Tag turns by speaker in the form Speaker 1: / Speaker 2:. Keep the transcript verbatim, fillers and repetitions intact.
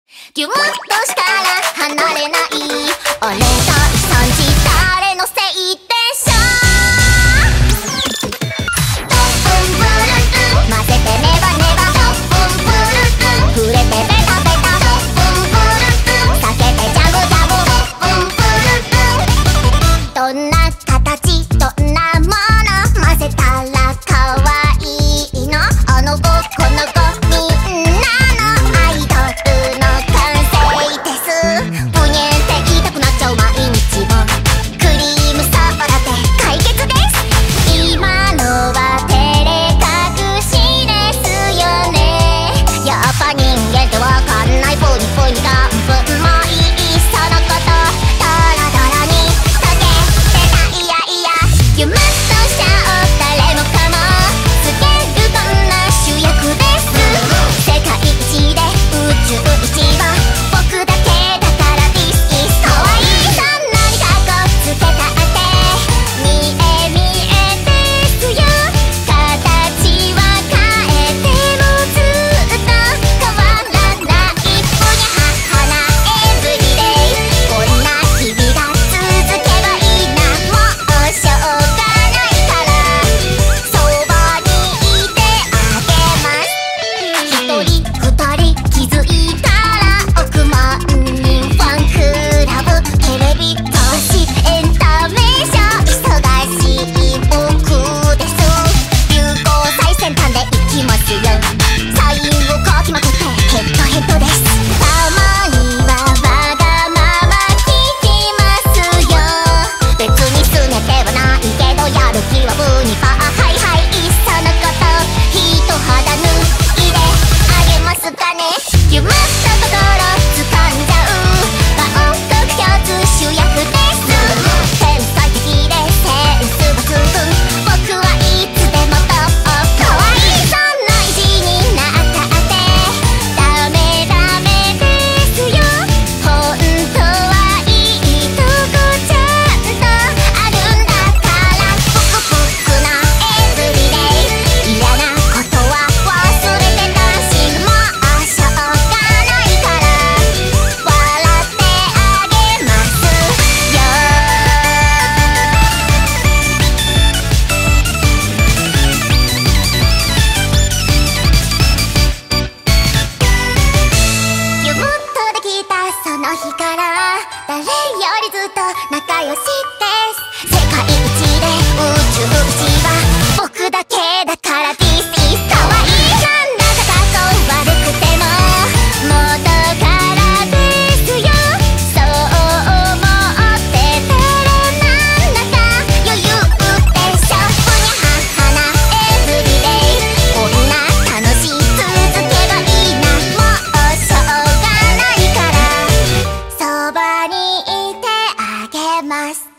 Speaker 1: ギュッとしたら離れない俺と一緒に誰のせいでしょう。トンプンブルン混ぜてネバネバトンプンブルン触れてベタベタトンプンブルン避けてジャブジャブトンプンブルンどんな形どんなもの混ぜたら可愛いのあの子この子誰よりずっと仲良しです世界一で宇宙一は僕だけだから This is 可愛いなんだかかっこ悪くても元からですよそう思っててるなんだか余裕でしょふにゃははなエブリデイこんな楽しい続けばいいなもうしょうがないからそばにいてあげます